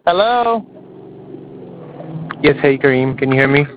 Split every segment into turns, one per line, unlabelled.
Hello?
Yes, hey Kareem, can you hear me?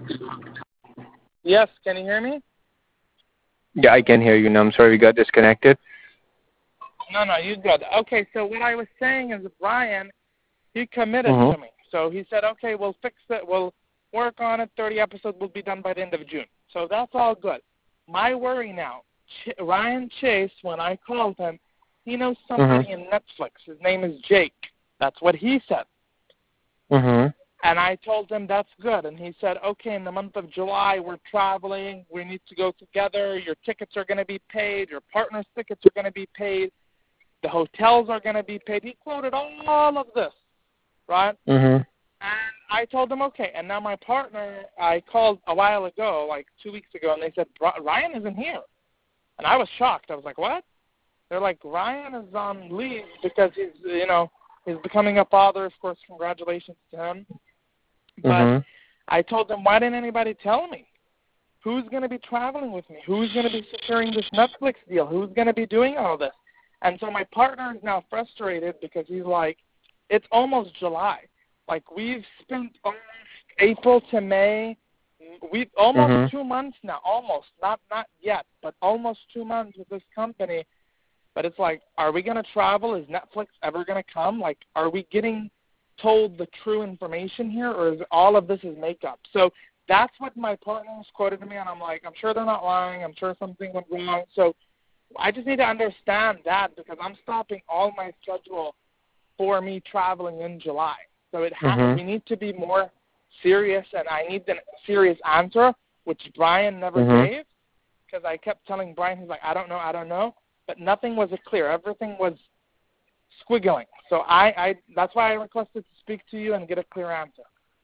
Yes, can you hear me?
Yeah, I can hear you now. I'm sorry we got disconnected.
No, you're good. Okay, so what I was saying is Brian, he committed
Mm-hmm.
to me. So he said, okay, we'll fix it. We'll work on it. 30 episodes will be done by the end of June. So that's all good. My worry now, Ryan Chase, when I called him, he knows somebody in Netflix. His name is Jake. That's what he said.
Mm-hmm.
And I told him that's good. And he said, okay, in the month of July, we're traveling. We need to go together. Your tickets are going to be paid. Your partner's tickets are going to be paid. The hotels are going to be paid. He quoted all of this, right?
Mm-hmm.
And I told him, okay. And now my partner, I called a while ago, like 2 weeks ago, and they said, Ryan isn't here. And I was shocked. I was like, what? They're like, Ryan is on leave because he's becoming a father. Of course, congratulations to him. But I told them, why didn't anybody tell me? Who's going to be traveling with me? Who's going to be securing this Netflix deal? Who's going to be doing all this? And so my partner is now frustrated because he's like, it's almost July. Like, we've spent almost April to May. We've almost 2 months now. Almost. Not yet, but almost 2 months with this company. But it's like, are we going to travel? Is Netflix ever going to come? Like, are we getting told the true information here, or is all of this is makeup? So that's what my partners quoted to me, and I'm like, I'm sure they're not lying. I'm sure something went wrong. So I just need to understand that because I'm stopping all my schedule for me traveling in July. So we need to be more serious, and I need the serious answer, which Brian never gave because I kept telling Brian, he's like, I don't know. But nothing was clear. Everything was squiggling. So that's why I requested to speak to you and get a clear answer.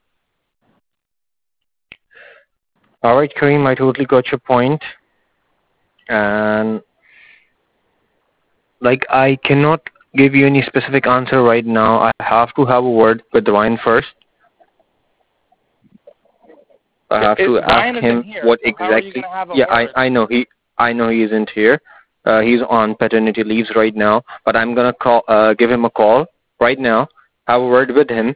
All right, Kareem, I totally got your point. And, I cannot give you any specific answer right now. I have to have a word with Ryan first. I have to ask him what exactly. Yeah, I know he isn't here. He's on paternity leaves right now. But I'm gonna give him a call right now. Have a word with him,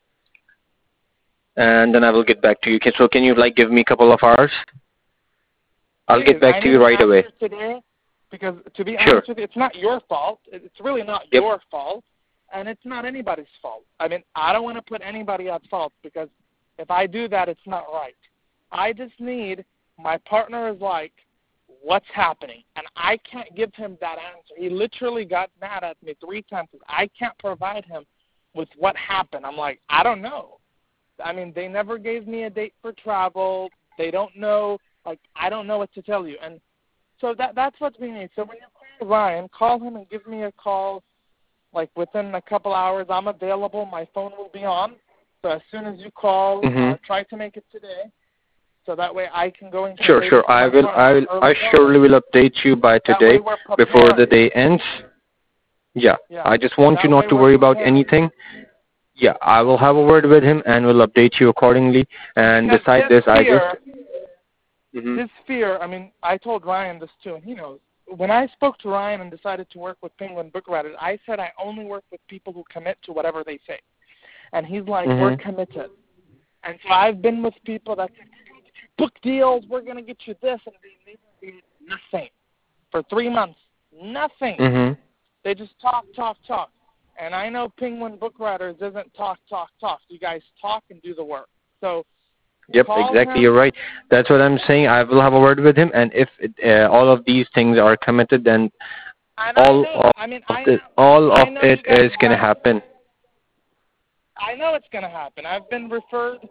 and then I will get back to you. So can you give me a couple of hours? I'll get back to you right away.
Today, because to be honest with you, it's not your fault. It's really not your fault, and it's not anybody's fault. I mean, I don't want to put anybody at fault because if I do that, it's not right. I just need, my partner is like, what's happening? And I can't give him that answer. He literally got mad at me 3 times because I can't provide him with what happened. I'm like, I don't know. I mean, they never gave me a date for travel. They don't know. Like, I don't know what to tell you. And so that's what we need. So when you call Ryan, call him and give me a call, within a couple hours. I'm available. My phone will be on. So as soon as you call, try to make it today. So that way I can go and
Sure. I surely will update you by today before the day ends. Yeah. I just want you not to worry about anything. Yeah, I will have a word with him and will update you accordingly. And besides this,
his fear, I mean, I told Ryan this too, and he knows. When I spoke to Ryan and decided to work with Penguin Book Writers, I said I only work with people who commit to whatever they say. And he's like, we're committed. And so I've been with people that say, book deals, we're going to get you this, and they never did nothing. For 3 months, nothing. They just talk. And I know Penguin Book Writers isn't talk. You guys talk and do the work. So
yep, exactly. You're right. That's what I'm saying. I will have a word with him, and if all of these things are committed, then all of it is going to happen.
I know it's going to happen. I've been referred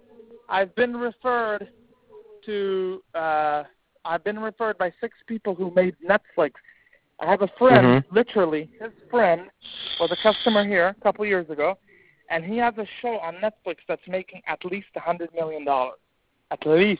by 6 people who made Netflix. I have a friend, literally, his friend was a customer here a couple years ago, and he has a show on Netflix that's making at least $100 million. At least.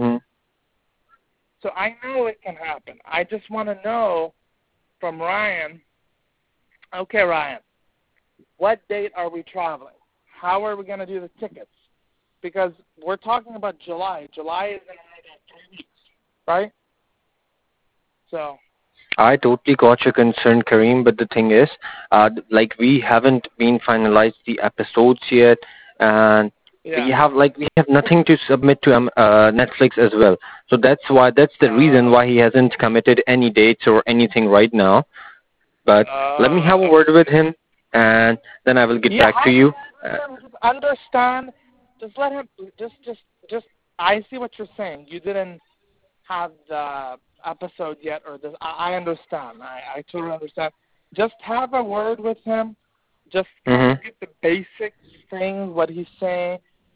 So I know it can happen. I just want to know from Ryan, okay, Ryan, what date are we traveling? How are we going to do the tickets? Because we're talking about July. July is in another 3 weeks, right? So
I totally got your concern, Kareem, but the thing is, like we haven't been finalized the episodes yet, and we have nothing to submit to Netflix as well. So that's the reason why he hasn't committed any dates or anything right now. But let me have a word with him, and then I will get back to you.
Just understand. Just let him. Just. I see what you're saying. You didn't have the episode yet, or this. I understand. I totally understand. Just have a word with him. Just get the basic things. What he's saying.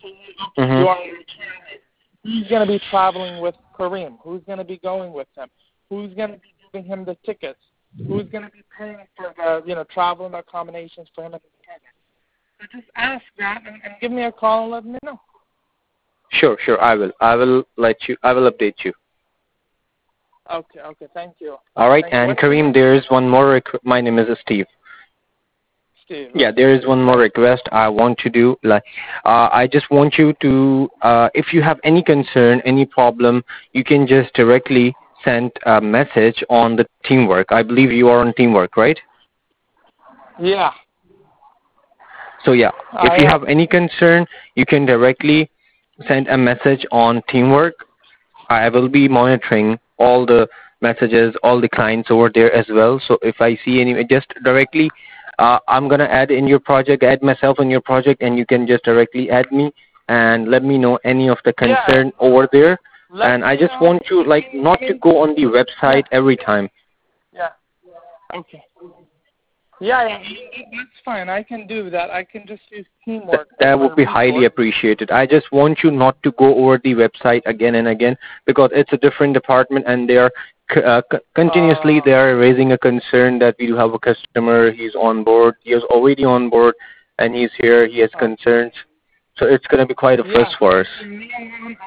Who's going to be traveling with Kareem? Who's going to be going with him? Who's going to be giving him the tickets? Who's going to be paying for the travel and accommodations for him at the ticket? So just ask that and give me a call and let me know.
Sure. I will update you.
Okay. Thank you.
All right, and Kareem, there is one more. My name is Steve.
Steve.
Yeah, there is one more request I want to do. I just want you to, if you have any concern, any problem, you can just directly send a message on the Teamwork. I believe you are on Teamwork, right?
Yeah.
So yeah, if you have any concern, you can directly send a message on Teamwork. I will be monitoring all the messages, all the clients over there as well. So if I see any, just directly, I'm gonna add myself in your project, and you can just directly add me and let me know any of the concern over there. And I just want you not to go on the website every time.
Yeah. Okay. Yeah, that's fine. I can do that. I can just use Teamwork.
That would be highly appreciated. I just want you not to go over the website again and again, because it's a different department, and they are continuously they are raising a concern that we do have a customer. He's on board. He is already on board, and he's here. He has concerns. So it's going to be quite a fuss for us.
For me,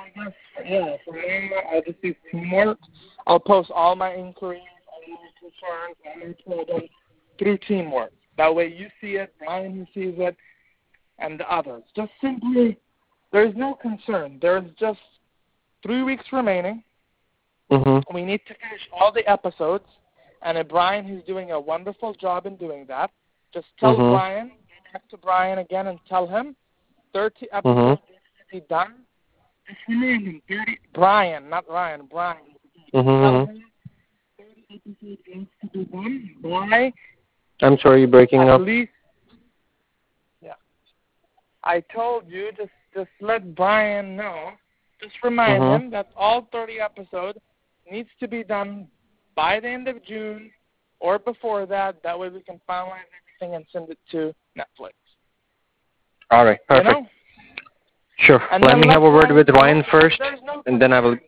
I'll just use Teamwork. I'll post all my inquiries, all my concerns, all my problems through Teamwork. That way you see it, Brian sees it, and the others. Just simply, there's no concern. There's just 3 weeks remaining. We need to finish all the episodes, and Brian, who's doing a wonderful job in doing that, just tell Brian, go back to Brian again and tell him 30 episodes need to be done. Just remind him, Brian, not Ryan, Brian. Tell him 30 episodes needs to be done. Why?
I'm sorry, you're breaking up.
At least, I told you, just let Brian know. Just remind him that all 30 episodes needs to be done by the end of June or before that. That way we can finalize everything and send it to Netflix.
All right, perfect.
You know?
Sure. Let me have a word with Ryan first, and then I will.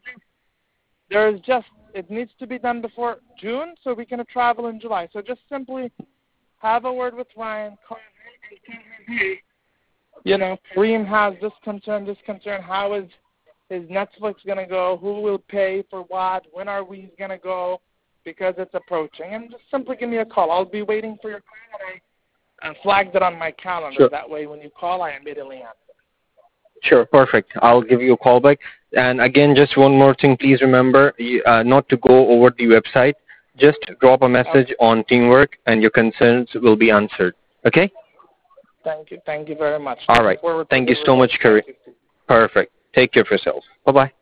It needs to be done before June so we can travel in July. So just simply have a word with Ryan, call him and tell him, hey, Kareem has this concern. How is his Netflix going to go? Who will pay for what? When are we going to go? Because it's approaching. And just simply give me a call. I'll be waiting for your call. I flagged it on my calendar.
Sure.
That way when you call, I immediately answer.
Sure, perfect. I'll give you a call back. And again, just one more thing, please remember not to go over the website. Just drop a message on Teamwork, and your concerns will be answered. Okay?
Thank you. Thank you very much.
All right. Thank you so much, Kareem. Perfect. Take care of yourself. Bye-bye.